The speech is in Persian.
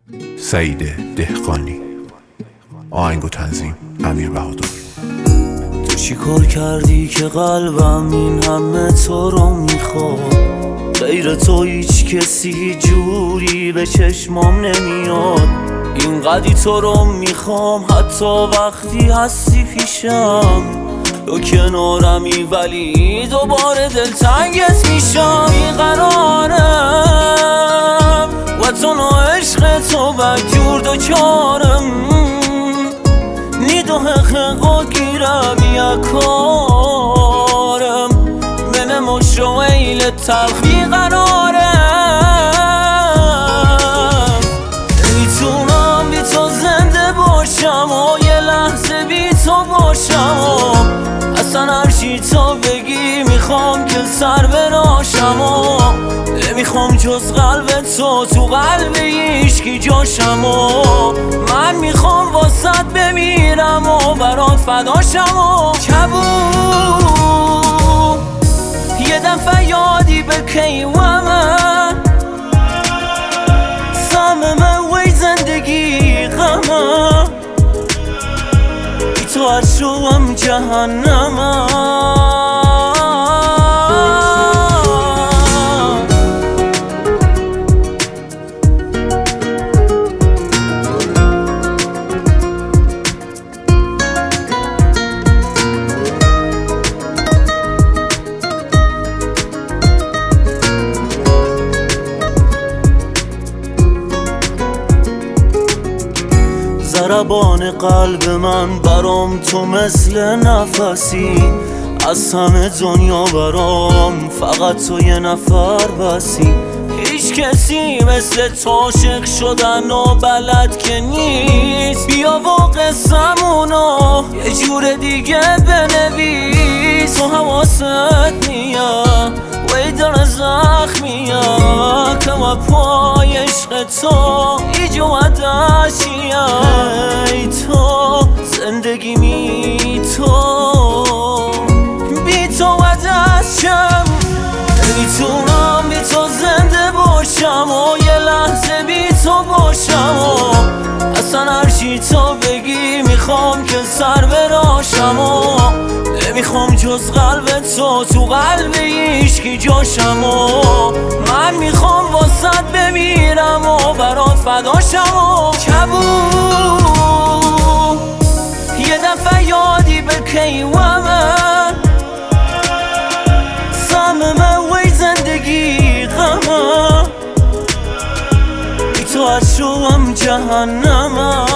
سعید دهقانی. آهنگ و تنظیم امیر بهادر. تو چی کار کردی که قلبم این همه تو رو میخواد؟ غیر تو هیچ کسی جوری به چشمام نمیاد. اینقدی تو رو میخوام حتی وقتی هستی پیشم. تو کنارمی ولی دوباره دلتنگت میشم. بیقرارم و تو عشق تو بجور دو چارم نیدو حقیقا گیرم یکارم من مشو ویل تلخ. بیقرارم نمیتونم بی تو زنده باشم و یه لحظه بی تو باشم. اصلا هرچی تو بگی میخوام که سر براشم و نمیخوام جز قلب تو قلب هیچکی جاشم و من میخوام واسط بمیرم و برات فداشم و کبوت یه دفعه یادی بکی و من سممه وی زندگی غمه بی تو هر شوم جهنمه. ضربان قلب من برام تو مثل نفسی. از همه دنیا برام فقط تو یه نفر بسی. هیچ کسی مثل تو عاشق شدن و بلد که نیست. بیا و قصمونو یه جور دیگه بنویس. تو حواست میاد وی در زخمیه که و پای عشق تو ایجو ودشیه. ای تو زندگی می تو بی تو ودشم. نمیتونم بی تو زنده باشم و یه لحظه بی تو باشم و اصلا هرچی تو بگی میخوام که سر براشم و نمیخوام جز قلب تو قلب هیچکی جاشم و من میخوام واسط بمیرم و برات فداشم و کبوت یه دفعه یادی بکی و من سممه وی زندگی غمه بی تو هر شوم جهنمه.